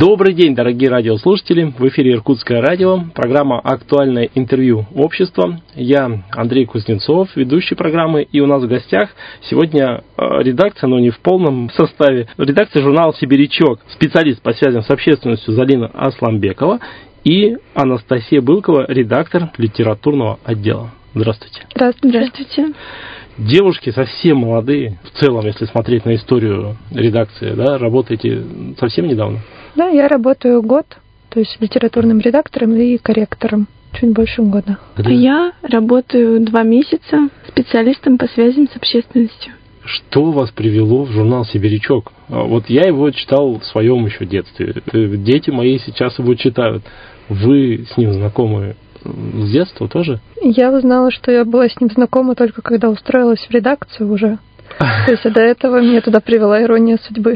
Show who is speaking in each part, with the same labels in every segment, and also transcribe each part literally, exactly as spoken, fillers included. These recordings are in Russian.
Speaker 1: Добрый день, дорогие радиослушатели. В эфире Иркутское радио, программа «Актуальное интервью общества». Я Андрей Кузнецов, ведущий программы, и у нас в гостях сегодня редакция, но не в полном составе, редакция журнала «Сибирячок», специалист по связям с общественностью Залина Асламбекова и Анастасия Былкова, редактор литературного отдела. Здравствуйте.
Speaker 2: Здравствуйте. Здравствуйте.
Speaker 1: Девушки совсем молодые, в целом, если смотреть на историю редакции, да, работаете совсем недавно?
Speaker 2: Да, я работаю год, то есть литературным редактором и корректором, чуть больше года.
Speaker 3: А я работаю два месяца специалистом по связям с общественностью.
Speaker 1: Что вас привело в журнал «Сибирячок»? Вот я его читал в своем еще детстве. Дети мои сейчас его читают. Вы с ним знакомы с детства тоже?
Speaker 2: Я узнала, что я была с ним знакома только когда устроилась в редакцию уже. То есть до этого меня туда привела ирония судьбы.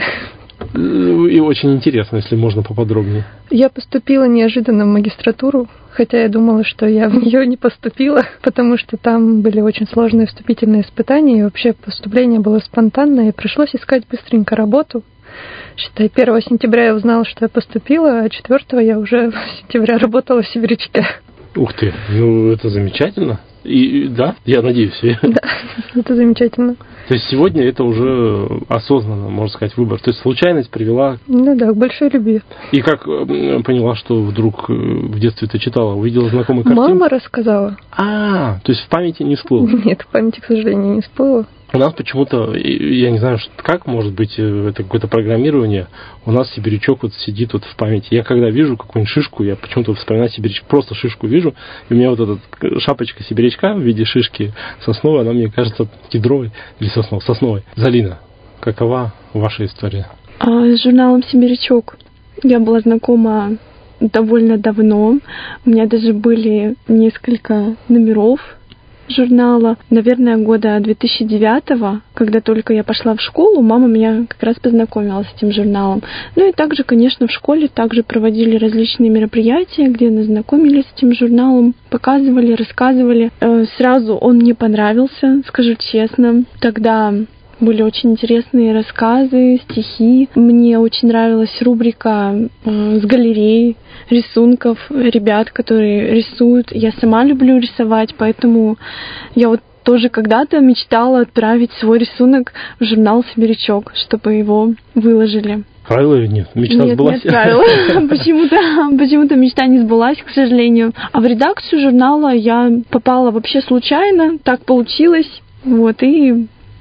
Speaker 1: И очень интересно, если можно поподробнее.
Speaker 2: Я поступила неожиданно в магистратуру, хотя я думала, что я в нее не поступила, потому что там были очень сложные вступительные испытания, и вообще поступление было спонтанное, и пришлось искать быстренько работу. Считай, первого сентября я узнала, что я поступила, а четвёртого я уже в сентябре работала в «Сибирячке».
Speaker 1: Ух ты, ну это замечательно. И да, я надеюсь.
Speaker 2: Да, это замечательно.
Speaker 1: То есть сегодня это уже осознанно, можно сказать, выбор. То есть случайность привела...
Speaker 2: Ну да, к большой любви.
Speaker 1: И как поняла, что вдруг в детстве ты читала? Увидела знакомые картинки?
Speaker 2: Мама рассказала.
Speaker 1: А, то есть в памяти не всплыло?
Speaker 2: Нет, в памяти, к сожалению, не всплыло.
Speaker 1: У нас почему-то, я не знаю, как, может быть, это какое-то программирование, у нас сибирячок вот сидит вот в памяти. Я когда вижу какую-нибудь шишку, я почему-то вспоминаю сибирячок, просто шишку вижу, и у меня вот эта шапочка сибирячка в виде шишки сосновой, она мне кажется кедровой или сосновой. сосновой. Залина, какова ваша история?
Speaker 3: А, с журналом «Сибирячок» я была знакома довольно давно. У меня даже были несколько номеров журнала. Наверное, года две тысячи девятого, когда только я пошла в школу, мама меня как раз познакомила с этим журналом. Ну и также, конечно, в школе также проводили различные мероприятия, где нас знакомили с этим журналом, показывали, рассказывали. Сразу он мне понравился, скажу честно. Тогда были очень интересные рассказы, стихи. Мне очень нравилась рубрика с галереей рисунков ребят, которые рисуют. Я сама люблю рисовать, поэтому я вот тоже когда-то мечтала отправить свой рисунок в журнал «Сибирячок», чтобы его выложили.
Speaker 1: Отправила или нет? Мечта
Speaker 3: нет,
Speaker 1: сбылась?
Speaker 3: Нет, не отправила. Почему-то, почему-то мечта не сбылась, к сожалению. А в редакцию журнала я попала вообще случайно, так получилось. Вот, и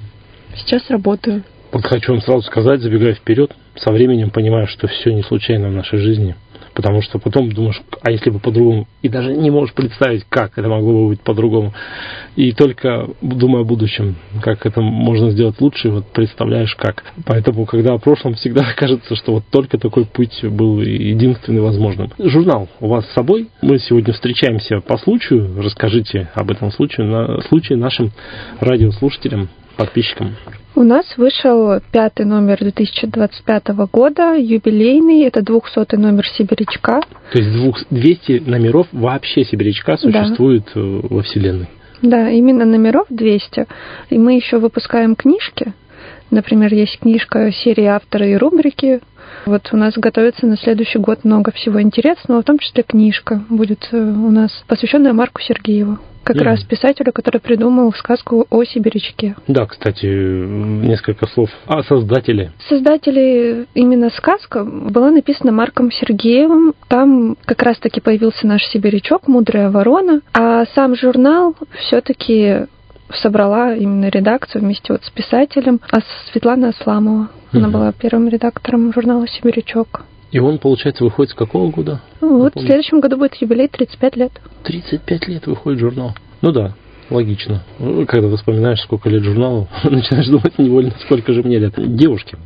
Speaker 3: сейчас работаю.
Speaker 1: Вот хочу вам сразу сказать, забегая вперед, со временем понимаю, что все не случайно в нашей жизни. Потому что потом думаешь, а если бы по-другому, и даже не можешь представить, как это могло бы быть по-другому. И только думая о будущем, как это можно сделать лучше, вот представляешь как. Поэтому, когда о прошлом, всегда кажется, что вот только такой путь был единственный возможным. Журнал у вас с собой. Мы сегодня встречаемся по случаю. Расскажите об этом случае, на, случае нашим радиослушателям, подписчикам.
Speaker 2: У нас вышел пятый номер две тысячи двадцать пятого года, юбилейный, это двухсотый номер «Сибирячка».
Speaker 1: То есть двести номеров вообще «Сибирячка» существует да. во Вселенной?
Speaker 2: Да, именно номеров двести. И мы еще выпускаем книжки. Например, есть книжка серии «Авторы и рубрики». Вот у нас готовится на следующий год много всего интересного, в том числе книжка будет у нас, посвященная Марку Сергееву. Как mm. раз писателю, который придумал сказку о Сибирячке.
Speaker 1: Да, кстати, несколько слов о создателе.
Speaker 2: Создатели именно сказка была написана Марком Сергеевым. Там как раз-таки появился наш Сибирячок, «Мудрая ворона». А сам журнал все-таки собрала именно редакцию вместе вот с писателем, а Светлана Асламова. Mm-hmm. Она была первым редактором журнала «Сибирячок».
Speaker 1: И он, получается, выходит с какого года?
Speaker 2: Ну, вот в следующем году будет юбилей тридцать пять лет.
Speaker 1: тридцать пять лет выходит журнал. Ну да, логично. Когда ты вспоминаешь, сколько лет журналу, начинаешь думать невольно, сколько же мне лет. Девушки,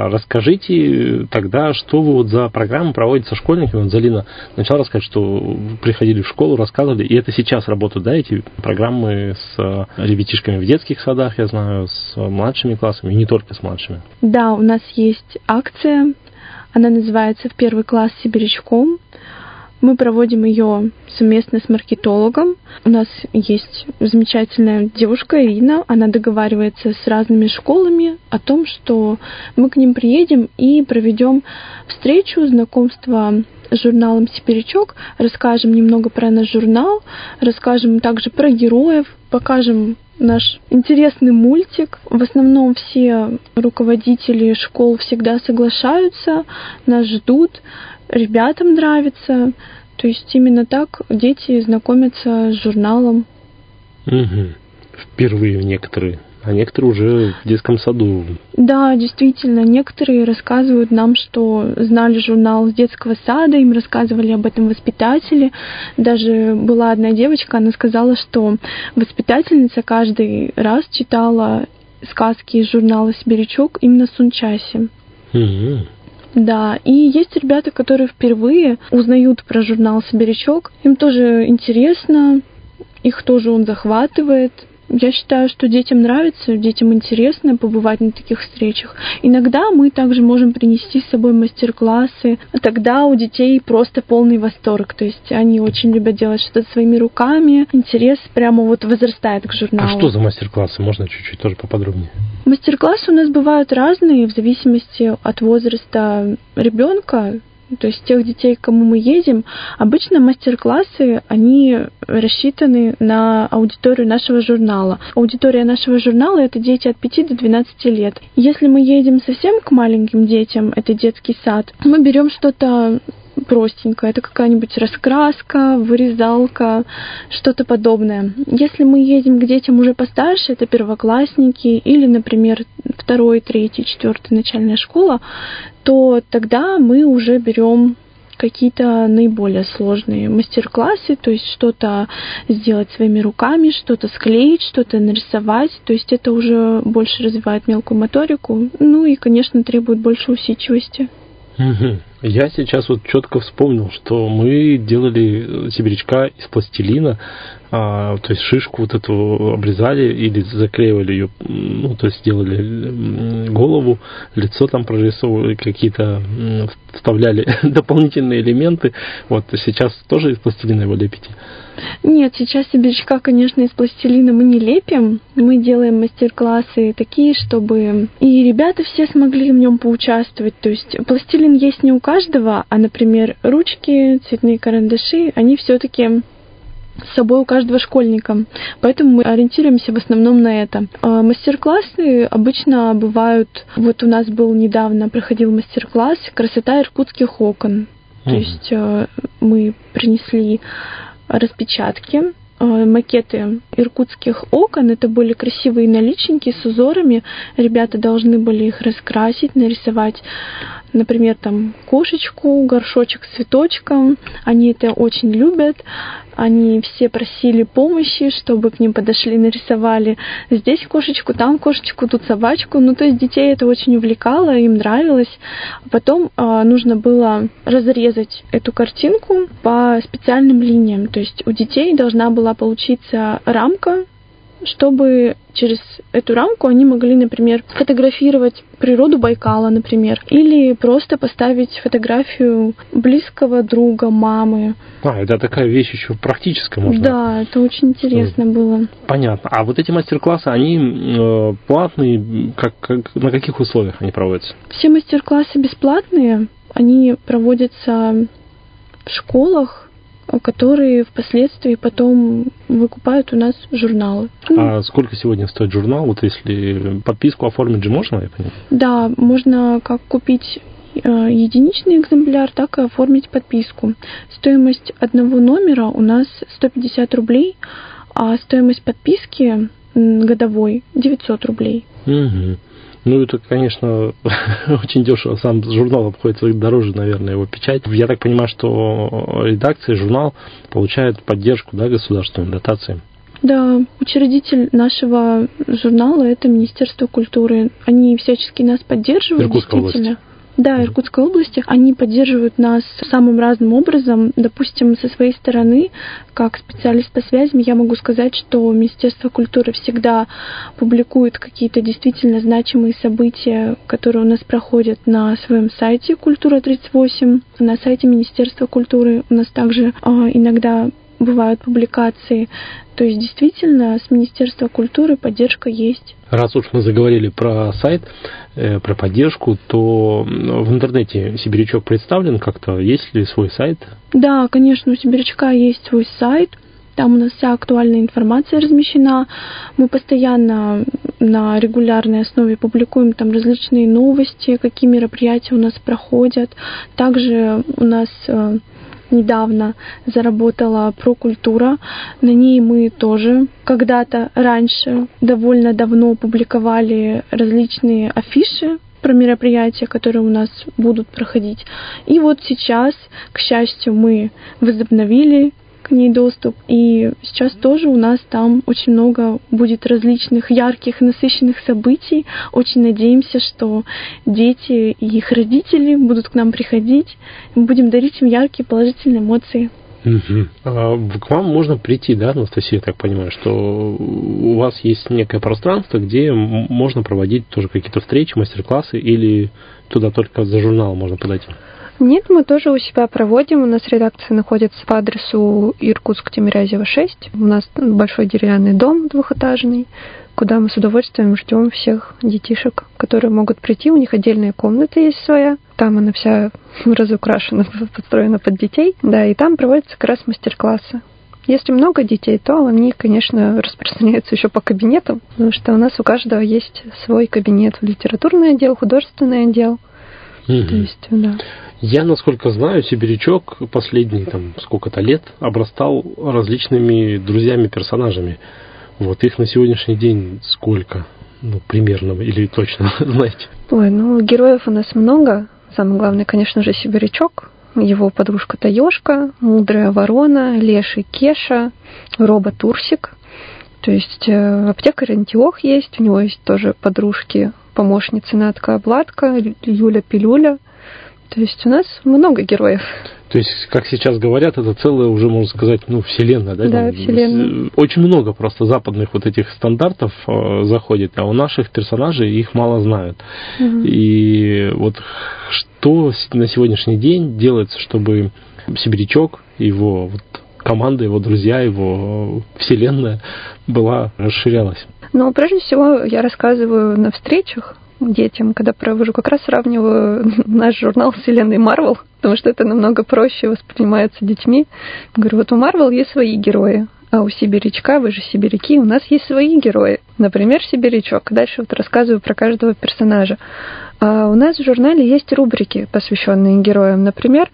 Speaker 1: расскажите тогда, что вы вот за программу проводите со школьниками. Вот Залина начала рассказать, что приходили в школу, рассказывали, и это сейчас работают, да, эти программы с ребятишками в детских садах, я знаю, с младшими классами, и не только с младшими.
Speaker 3: Да, у нас есть акция. Она называется «В первый класс сибирячком». Мы проводим ее совместно с маркетологом. У нас есть замечательная девушка Ирина. Она договаривается с разными школами о том, что мы к ним приедем и проведем встречу, знакомство с журналом «Сибирячок», расскажем немного про наш журнал, расскажем также про героев, покажем наш интересный мультик. В основном все руководители школ всегда соглашаются, нас ждут, ребятам нравится. То есть именно так дети знакомятся с журналом.
Speaker 1: Угу. Впервые некоторые. А некоторые уже в детском саду.
Speaker 3: Да, действительно, некоторые рассказывают нам, что знали журнал с детского сада, им рассказывали об этом воспитатели. Даже была одна девочка, она сказала, что воспитательница каждый раз читала сказки из журнала «Сибирячок» именно с Унчаси.
Speaker 1: Угу.
Speaker 3: Да, и есть ребята, которые впервые узнают про журнал «Сибирячок». Им тоже интересно, их тоже он захватывает. Я считаю, что детям нравится, детям интересно побывать на таких встречах. Иногда мы также можем принести с собой мастер-классы. Тогда у детей просто полный восторг. То есть они очень любят делать что-то своими руками. Интерес прямо вот возрастает к журналу.
Speaker 1: А что за мастер-классы? Можно чуть-чуть тоже поподробнее?
Speaker 3: Мастер-классы у нас бывают разные в зависимости от возраста ребенка. То есть тех детей, к кому мы едем, обычно мастер-классы, они рассчитаны на аудиторию нашего журнала. Аудитория нашего журнала – это дети от пяти до двенадцати лет. Если мы едем совсем к маленьким детям, это детский сад, мы берем что-то простенькое. Это какая-нибудь раскраска, вырезалка, что-то подобное. Если мы едем к детям уже постарше, это первоклассники или, например, второй, третий, четвертый начальная школа, то тогда мы уже берем какие-то наиболее сложные мастер-классы, то есть что-то сделать своими руками, что-то склеить, что-то нарисовать, то есть это уже больше развивает мелкую моторику, ну и, конечно, требует больше усидчивости.
Speaker 1: Угу. Я сейчас вот четко вспомнил, что мы делали сибирячка из пластилина, а, то есть шишку вот эту обрезали или заклеивали ее, ну, то есть делали голову, лицо там прорисовывали, какие-то вставляли дополнительные элементы. Вот сейчас тоже из пластилина его лепите?
Speaker 3: Нет, сейчас сибирячка, конечно, из пластилина мы не лепим. Мы делаем мастер-классы такие, чтобы и ребята все смогли в нем поучаствовать. То есть пластилин есть не у каждого, а, например, ручки, цветные карандаши, они все-таки с собой у каждого школьника. Поэтому мы ориентируемся в основном на это. А мастер-классы обычно бывают... Вот у нас был недавно, проходил мастер-класс «Красота иркутских окон». Mm-hmm. То есть мы принесли распечатки, макеты иркутских окон. Это были красивые наличники с узорами. Ребята должны были их раскрасить, нарисовать, например, там кошечку, горшочек с цветочком. Они это очень любят. Они все просили помощи, чтобы к ним подошли, нарисовали здесь кошечку, там кошечку, тут собачку. Ну, то есть детей это очень увлекало, им нравилось. Потом а, нужно было разрезать эту картинку по специальным линиям. То есть у детей должна была получиться рамка, чтобы через эту рамку они могли, например, фотографировать природу Байкала, например, или просто поставить фотографию близкого друга, мамы.
Speaker 1: А, это такая вещь еще практическая, можно.
Speaker 3: Да, это очень интересно было.
Speaker 1: Понятно. А вот эти мастер-классы, они э, платные? Как, как, на каких условиях они проводятся? Все
Speaker 3: мастер-классы бесплатные. Они проводятся в школах, которые впоследствии потом выкупают у нас журналы.
Speaker 1: А сколько сегодня стоит журнал? Вот если подписку оформить же можно, я понимаю?
Speaker 3: Да, можно как купить единичный экземпляр, так и оформить подписку. Стоимость одного номера у нас сто пятьдесят рублей, а стоимость подписки годовой девятьсот рублей.
Speaker 1: Угу. Ну, это, конечно, очень дешево. Сам журнал обходится дороже, наверное, его печать. Я так понимаю, что редакция, журнал получает поддержку, да, государственной дотации.
Speaker 3: Да, учредитель нашего журнала – это Министерство культуры. Они всячески нас поддерживают.
Speaker 1: Иркутской области.
Speaker 3: Да, Иркутской области. Они поддерживают нас самым разным образом. Допустим, со своей стороны, как специалист по связям, я могу сказать, что Министерство культуры всегда публикует какие-то действительно значимые события, которые у нас проходят на своем сайте «Культура тридцать восемь», на сайте Министерства культуры. У нас также э, иногда бывают публикации. То есть, действительно, с Министерства культуры поддержка есть.
Speaker 1: Раз уж мы заговорили про сайт, э, про поддержку, то в интернете Сибирячок представлен как-то? Есть ли свой сайт?
Speaker 3: Да, конечно, у Сибирячка есть свой сайт. Там у нас вся актуальная информация размещена. Мы постоянно на регулярной основе публикуем там различные новости, какие мероприятия у нас проходят. Также у нас э, недавно заработала Прокультура. На ней мы тоже когда-то раньше, довольно давно публиковали различные афиши про мероприятия, которые у нас будут проходить. И вот сейчас, к счастью, мы возобновили к ней доступ. И сейчас тоже у нас там очень много будет различных ярких, насыщенных событий. Очень надеемся, что дети и их родители будут к нам приходить. Мы будем дарить им яркие положительные эмоции.
Speaker 1: Угу. А к вам можно прийти, да, Анастасия, я так понимаю, что у вас есть некое пространство, где можно проводить тоже какие-то встречи, мастер-классы, или туда только за журналом можно подойти?
Speaker 2: Нет, мы тоже у себя проводим. У нас редакция находится по адресу Иркутск-Тимирязева, шесть. У нас большой деревянный дом двухэтажный, куда мы с удовольствием ждем всех детишек, которые могут прийти. У них отдельная комната есть своя. Там она вся разукрашена, построена под детей. Да, и там проводятся как раз мастер-классы. Если много детей, то они, конечно, распространяются еще по кабинетам, потому что у нас у каждого есть свой кабинет. Литературный отдел, художественный отдел.
Speaker 1: Угу.
Speaker 2: То есть, да.
Speaker 1: Я, насколько знаю, Сибирячок последние там сколько-то лет обрастал различными друзьями-персонажами. Вот их на сегодняшний день сколько? Ну, примерно, или точно, знаете?
Speaker 2: Ой, ну, героев у нас много. Самое главное, конечно же, Сибирячок, его подружка Таёшка, мудрая ворона, леший Кеша, робот Урсик. То есть э, аптекарь Антиох есть, у него есть тоже подружки, помощницы Натка Обладка, Юля Пилюля. То есть у нас много героев.
Speaker 1: То есть, как сейчас говорят, это целая уже, можно сказать, ну, вселенная, да?
Speaker 2: Да, вселенная.
Speaker 1: Очень много просто западных вот этих стандартов э, заходит, а у наших персонажей их мало знают. Угу. И вот что на сегодняшний день делается, чтобы Сибирячок, его вот команда, его друзья, его вселенная была, расширялась?
Speaker 2: Ну, прежде всего, я рассказываю на встречах детям, когда провожу, как раз сравниваю наш журнал с вселенной Марвел, потому что это намного проще воспринимается детьми. Говорю, вот у Марвел есть свои герои, а у Сибирячка, вы же сибиряки, у нас есть свои герои. Например, Сибирячок. Дальше вот рассказываю про каждого персонажа. А у нас в журнале есть рубрики, посвященные героям. Например,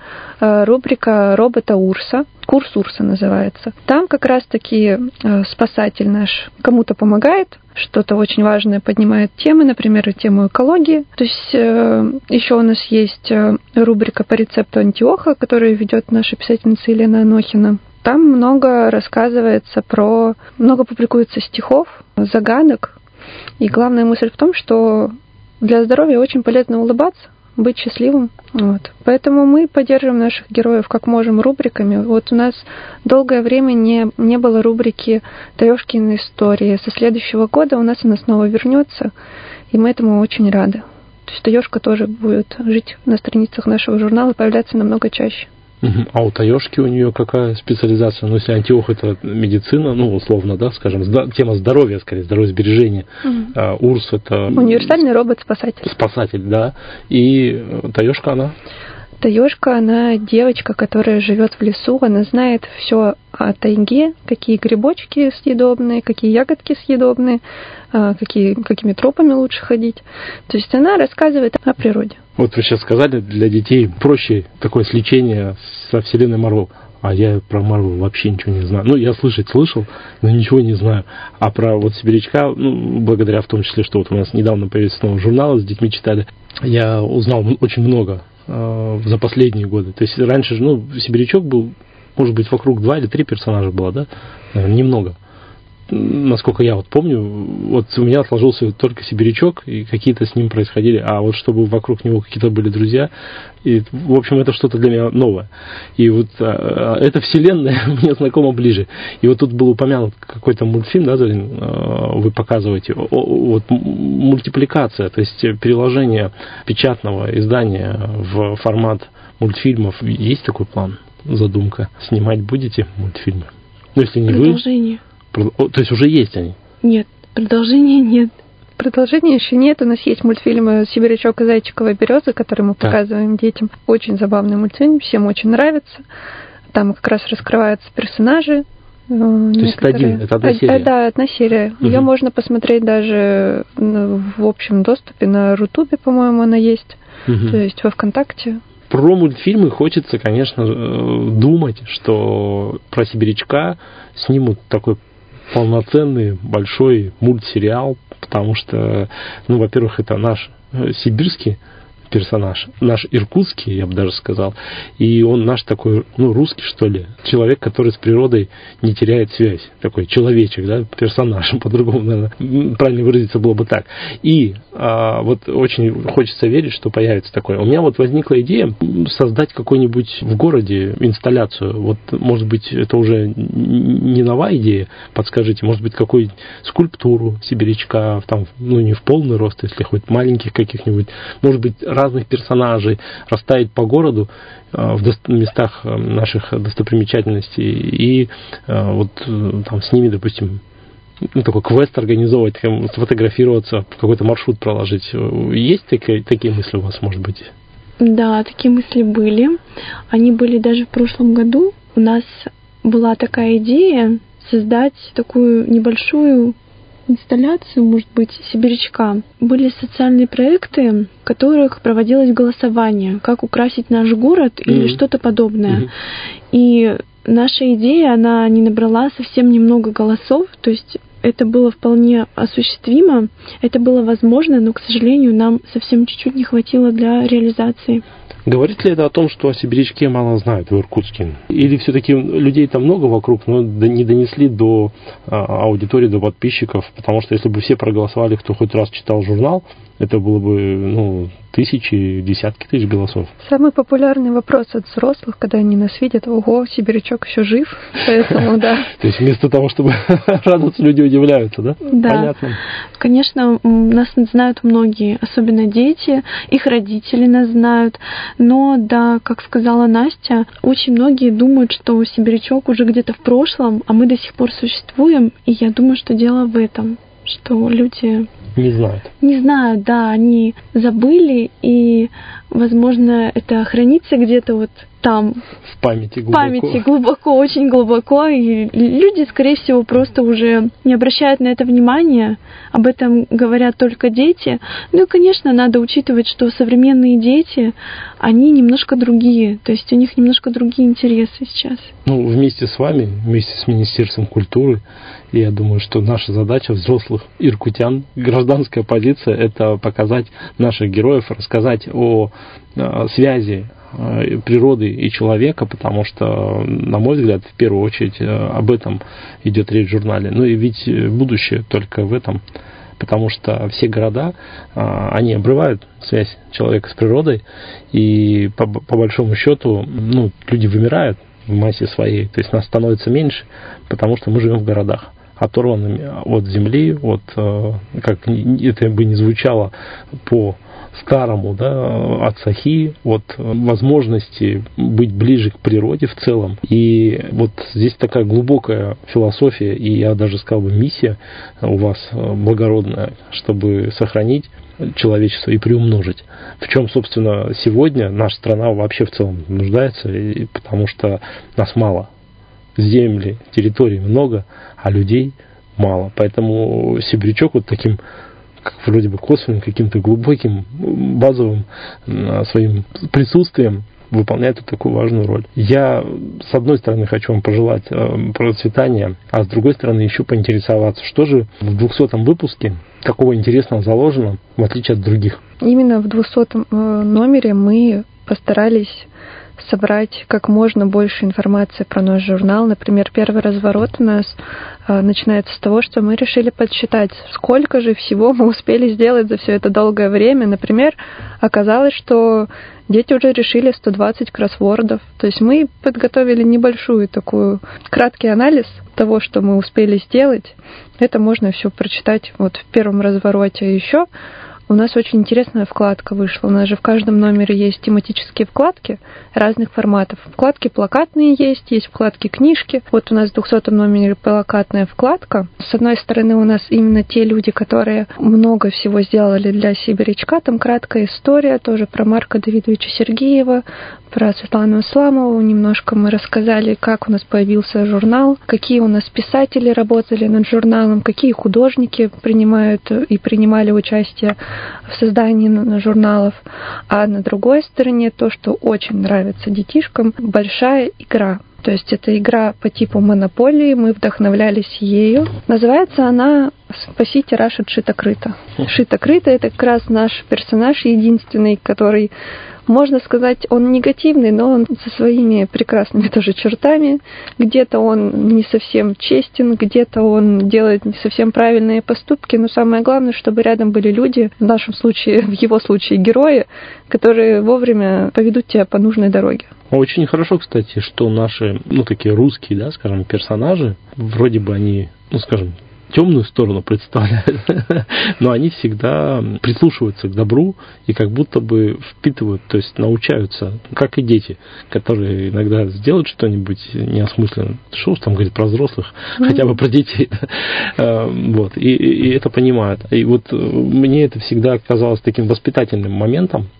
Speaker 2: рубрика робота Урса. Курс Урса называется. Там как раз-таки спасатель наш кому-то помогает, что-то очень важное поднимает темы, например, тему экологии. То есть еще у нас есть рубрика по рецепту Антиоха, которую ведет наша писательница Елена Анохина. Там много рассказывается про... Много публикуется стихов, загадок. И главная мысль в том, что для здоровья очень полезно улыбаться, быть счастливым. Вот. Поэтому мы поддерживаем наших героев как можем рубриками. Вот у нас долгое время не, не было рубрики «Таёшкины истории». Со следующего года у нас она снова вернется, и мы этому очень рады. То есть Таёшка тоже будет жить на страницах нашего журнала, появляться намного чаще.
Speaker 1: А у Таёшки у нее какая специализация? Ну, если Антиох — это медицина, ну, условно, да, скажем, тема здоровья, скорее, здоровье сбережения. Угу. А Урс — это...
Speaker 2: Универсальный робот-спасатель.
Speaker 1: Спасатель, да. И Таёшка, она?
Speaker 2: Таёшка, она девочка, которая живет в лесу, она знает все о тайге, какие грибочки съедобные, какие ягодки съедобные, какие, какими тропами лучше ходить. То есть она рассказывает о природе.
Speaker 1: Вот вы сейчас сказали, для детей проще такое сличение со вселенной Марвел. А я про Марвел вообще ничего не знаю. Ну, я слышать слышал, но ничего не знаю. А про вот Сибирячка, ну, благодаря в том числе, что вот у нас недавно появился новый журнал, с детьми читали, я узнал очень много э, за последние годы. То есть раньше же, ну, Сибирячок был, может быть, вокруг два или три персонажа было, да? Наверное, немного. насколько я вот помню, вот у меня отложился только «Сибирячок», и какие-то с ним происходили, а вот чтобы вокруг него какие-то были друзья, и, в общем, это что-то для меня новое. И вот а, эта вселенная мне знакома ближе. И вот тут был упомянут какой-то мультфильм, да, Зарин, вы показываете, вот мультипликация, то есть переложение печатного издания в формат мультфильмов. Есть такой план, задумка? Снимать будете мультфильмы? Ну, если не
Speaker 3: Продолжение.
Speaker 1: Вы... То есть уже есть они?
Speaker 3: Нет, продолжения нет.
Speaker 2: Продолжения еще нет. У нас есть мультфильм «Сибирячок и зайчиковая береза», который мы
Speaker 1: так.
Speaker 2: показываем детям. Очень забавный мультфильм, всем очень нравится. Там как раз раскрываются персонажи.
Speaker 1: То некоторые... есть это один, это одна серия?
Speaker 2: Да, одна серия. Угу. Ее можно посмотреть даже в общем доступе. На Рутубе, по-моему, она есть. Угу. То есть во ВКонтакте.
Speaker 1: Про мультфильмы хочется, конечно, думать, что про Сибирячка снимут такой полноценный большой мультсериал, потому что, ну, во-первых, это наш сибирский персонаж, наш иркутский, я бы даже сказал, и он наш такой, ну, русский, что ли, человек, который с природой не теряет связь, такой человечек, да, персонаж, по-другому, наверное, правильно выразиться было бы так. И а, вот очень хочется верить, что появится такое. У меня вот возникла идея создать какой-нибудь в городе инсталляцию, вот, может быть, это уже не новая идея, подскажите, может быть, какую-нибудь скульптуру Сибирячка, там, ну, не в полный рост, если хоть маленьких каких-нибудь, может быть, разных персонажей расставить по городу э, в до- местах наших достопримечательностей и э, вот э, там с ними, допустим, ну, такой квест организовывать, сфотографироваться, какой-то маршрут проложить. Есть такие, такие мысли у вас, может быть?
Speaker 3: Да, такие мысли были. Они были даже в прошлом году. У нас была такая идея создать такую небольшую инсталляцию, может быть, Сибирячка. Были социальные проекты, в которых проводилось голосование, как украсить наш город или mm-hmm. что-то подобное. Mm-hmm. И наша идея, она не набрала совсем немного голосов, то есть это было вполне осуществимо, это было возможно, но, к сожалению, нам совсем чуть-чуть не хватило для реализации.
Speaker 1: Говорит ли это о том, что о Сибирячке мало знают в Иркутске? Или все-таки людей там много вокруг, но не донесли до аудитории, до подписчиков? Потому что если бы все проголосовали, кто хоть раз читал журнал, это было бы, ну, тысячи, десятки тысяч голосов.
Speaker 2: Самый популярный вопрос от взрослых, когда они нас видят: ого, Сибирячок еще жив, поэтому да.
Speaker 1: То есть вместо того, чтобы радоваться, люди удивляются, да?
Speaker 3: Да.
Speaker 1: Понятно.
Speaker 3: Конечно, нас знают многие, особенно дети, их родители нас знают. Но, да, как сказала Настя, очень многие думают, что Сибирячок уже где-то в прошлом, а мы до сих пор существуем. И я думаю, что дело в этом, что люди...
Speaker 1: Не знают.
Speaker 3: Не знают, да, они забыли, и, возможно, это хранится где-то вот там.
Speaker 1: В памяти глубоко.
Speaker 3: В памяти глубоко, очень глубоко, и люди, скорее всего, просто уже не обращают на это внимания, об этом говорят только дети. Ну и, конечно, надо учитывать, что современные дети, они немножко другие, то есть у них немножко другие интересы сейчас.
Speaker 1: Ну, вместе с вами, вместе с Министерством культуры, я думаю, что наша задача взрослых иркутян, гражданская позиция, это показать наших героев, рассказать о, о связи природы и человека, потому что, на мой взгляд, в первую очередь об этом идет речь в журнале. Ну и ведь будущее только в этом, потому что все города, они обрывают связь человека с природой, и по, по большому счету, ну, люди вымирают в массе своей, то есть нас становится меньше, потому что мы живем в городах, оторванными от земли, от, как это бы ни звучало по старому, да, от сахи, от возможности быть ближе к природе в целом. И вот здесь такая глубокая философия, и я даже сказал бы миссия у вас благородная, чтобы сохранить человечество и приумножить. В чем, собственно, сегодня наша страна вообще в целом нуждается, потому что нас мало. Земли, территорий много, а людей мало. Поэтому Сибирячок вот таким, как вроде бы косвенным, каким-то глубоким, базовым своим присутствием выполняет вот такую важную роль. Я, с одной стороны, хочу вам пожелать процветания, а с другой стороны, еще поинтересоваться, что же в двухсотом выпуске такого интересного заложено, в отличие от других.
Speaker 2: Именно в двухсотом номере мы постарались собрать как можно больше информации про наш журнал. Например, первый разворот у нас э, начинается с того, что мы решили подсчитать, сколько же всего мы успели сделать за все это долгое время. Например, оказалось, что дети уже решили сто двадцать кроссвордов. То есть мы подготовили небольшую такую краткий анализ того, что мы успели сделать. Это можно все прочитать вот в первом развороте. Еще у нас очень интересная вкладка вышла. У нас же в каждом номере есть тематические вкладки разных форматов. Вкладки плакатные есть, есть вкладки книжки. Вот у нас в двухсотом номере плакатная вкладка. С одной стороны, у нас именно те люди, которые много всего сделали для Сибирячка. Там краткая история тоже про Марка Давидовича Сергеева, про Светлану Исламову. Немножко мы рассказали, как у нас появился журнал, какие у нас писатели работали над журналом, какие художники принимают и принимали участие в создании журналов. А на другой стороне то, что очень нравится детишкам, большая игра. То есть это игра по типу монополии, мы вдохновлялись ею. Называется она «Спасите Рашид Шита-Крыта». Шита-Крыта — это как раз наш персонаж единственный, который, можно сказать, он негативный, но он со своими прекрасными тоже чертами. Где-то он не совсем честен, где-то он делает не совсем правильные поступки, но самое главное, чтобы рядом были люди, в нашем случае, в его случае герои, которые вовремя поведут тебя по нужной дороге.
Speaker 1: Очень хорошо, кстати, что наши, ну, такие русские, да, скажем, персонажи, вроде бы они, ну, скажем, темную сторону представляют, но они всегда прислушиваются к добру и как будто бы впитывают, то есть научаются, как и дети, которые иногда сделают что-нибудь неосмысленно. Что уж там говорить про взрослых, хотя бы про детей. Вот. И, и это понимают. И вот мне это всегда казалось таким воспитательным моментом.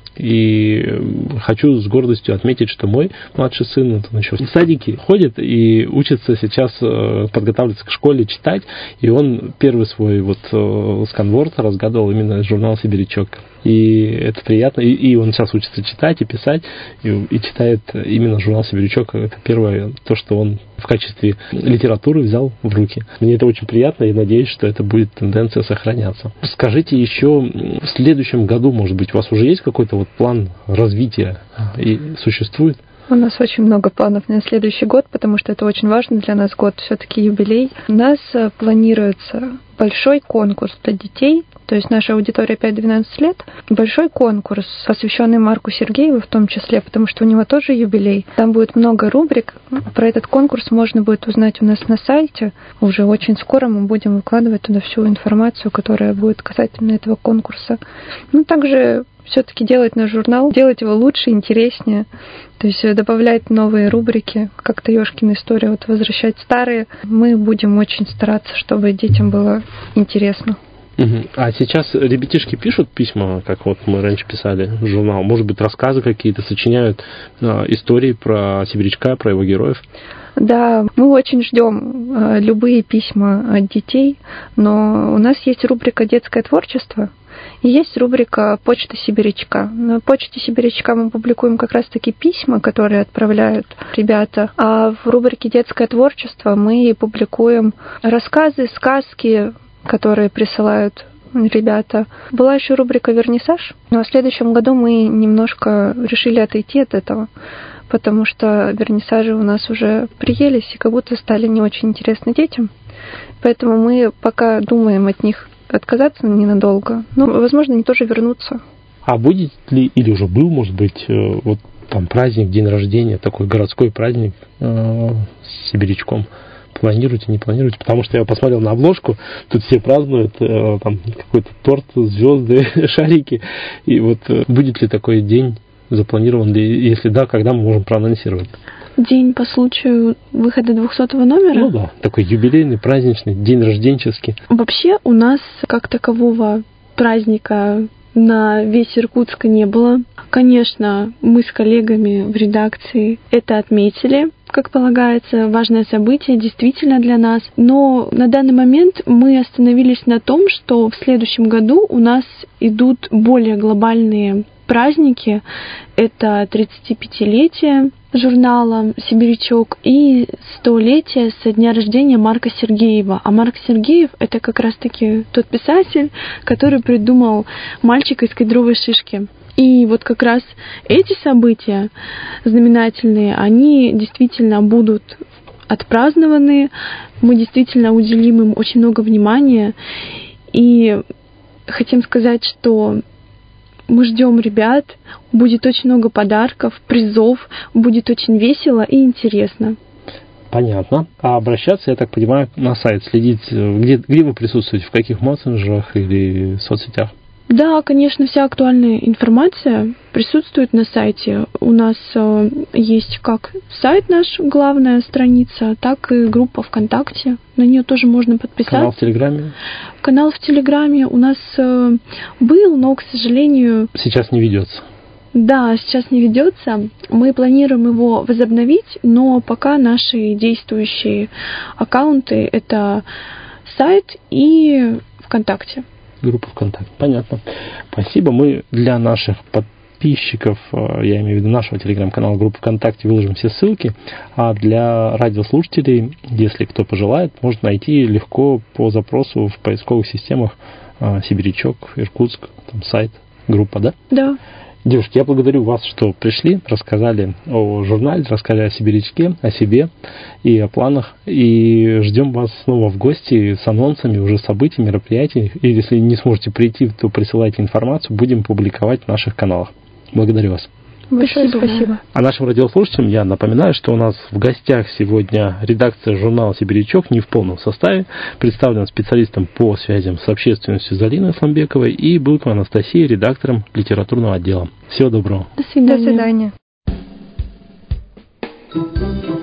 Speaker 1: И хочу с гордостью отметить, что мой младший сын, он еще в садике ходит и учится сейчас, подготавливается к школе читать, и он первый свой вот сканворд разгадывал именно журнал «Сибирячок». И это приятно, и, и он сейчас учится читать и писать, и, и читает именно журнал «Сибирячок». Это первое, то, что он в качестве литературы взял в руки. Мне это очень приятно, и надеюсь, что это будет тенденция сохраняться. Скажите еще, в следующем году, может быть, у вас уже есть какой-то вот план развития и существует?
Speaker 2: У нас очень много планов на следующий год, потому что это очень важно для нас год, все-таки юбилей. У нас планируется большой конкурс для детей, то есть наша аудитория пять-двенадцать лет. Большой конкурс, посвященный Марку Сергееву в том числе, потому что у него тоже юбилей. Там будет много рубрик. Про этот конкурс можно будет узнать у нас на сайте. Уже очень скоро мы будем выкладывать туда всю информацию, которая будет касательно этого конкурса. Ну, также все-таки делать наш журнал, делать его лучше, интереснее. То есть добавлять новые рубрики, как Таёшкина история, вот возвращать старые. Мы будем очень стараться, чтобы детям было интересно.
Speaker 1: Угу. А сейчас ребятишки пишут письма, как вот мы раньше писали в журнал? Может быть, рассказы какие-то, сочиняют э, истории про Сибирячка, про его героев?
Speaker 2: Да, мы очень ждем э, любые письма от детей, но у нас есть рубрика «Детское творчество», и есть рубрика «Почта Сибирячка». На почте Сибирячка мы публикуем как раз-таки письма, которые отправляют ребята. А в рубрике «Детское творчество» мы публикуем рассказы, сказки, которые присылают ребята. Была еще рубрика «Вернисаж», но в следующем году мы немножко решили отойти от этого, потому что вернисажи у нас уже приелись и как будто стали не очень интересны детям. Поэтому мы пока думаем от них отказаться ненадолго. Но, возможно, они тоже вернутся.
Speaker 1: А будет ли, или уже был, может быть, вот там праздник, день рождения, такой городской праздник э, с Сибирячком? Планируете, не планируете? Потому что я посмотрел на обложку, тут все празднуют, э, там какой-то торт, звезды, шарики. И вот э, будет ли такой день запланирован? Если да, когда мы можем проанонсировать?
Speaker 3: День по случаю выхода двухсотого номера?
Speaker 1: Ну да, такой юбилейный, праздничный, день рожденческий.
Speaker 3: Вообще у нас как такового праздника на весь Иркутск не было. Конечно, мы с коллегами в редакции это отметили, как полагается, важное событие действительно для нас. Но на данный момент мы остановились на том, что в следующем году у нас идут более глобальные праздники. Это тридцатипятилетие журнала «Сибирячок» и столетие со дня рождения Марка Сергеева. А Марк Сергеев — это как раз-таки тот писатель, который придумал «Мальчика из кедровой шишки». И вот как раз эти события знаменательные, они действительно будут отпразднованы, мы действительно уделим им очень много внимания. И хотим сказать, что мы ждем ребят, будет очень много подарков, призов, будет очень весело и интересно.
Speaker 1: Понятно. А обращаться, я так понимаю, на сайт, следить, где, где вы присутствуете, в каких мессенджерах или соцсетях?
Speaker 3: Да, конечно, вся актуальная информация присутствует на сайте. У нас э, есть как сайт наш, главная страница, так и группа ВКонтакте. На нее тоже можно подписаться.
Speaker 1: Канал в Телеграме?
Speaker 3: Канал в Телеграме у нас э, был, но, к сожалению...
Speaker 1: Сейчас не ведется.
Speaker 3: Да, сейчас не ведется. Мы планируем его возобновить, но пока наши действующие аккаунты — это сайт и ВКонтакте.
Speaker 1: Группа ВКонтакте. Понятно. Спасибо. Мы для наших подписчиков, я имею в виду нашего телеграм-канала группы ВКонтакте, выложим все ссылки, а для радиослушателей, если кто пожелает, можно найти легко по запросу в поисковых системах Сибирячок, Иркутск, там сайт, группа, да?
Speaker 3: Да.
Speaker 1: Девушки, я благодарю вас, что пришли, рассказали о журнале, рассказали о Сибирячке, о себе и о планах. И ждем вас снова в гости с анонсами уже событий, мероприятий. И если не сможете прийти, то присылайте информацию, будем публиковать в наших каналах. Благодарю вас.
Speaker 2: Большое спасибо. спасибо.
Speaker 1: А нашим радиослушателям я напоминаю, что у нас в гостях сегодня редакция журнала «Сибирячок» не в полном составе, представлена специалистом по связям с общественностью Залиной Исламбековой и Былкова Анастасией, редактором литературного отдела. Всего доброго.
Speaker 3: До свидания.
Speaker 2: До свидания.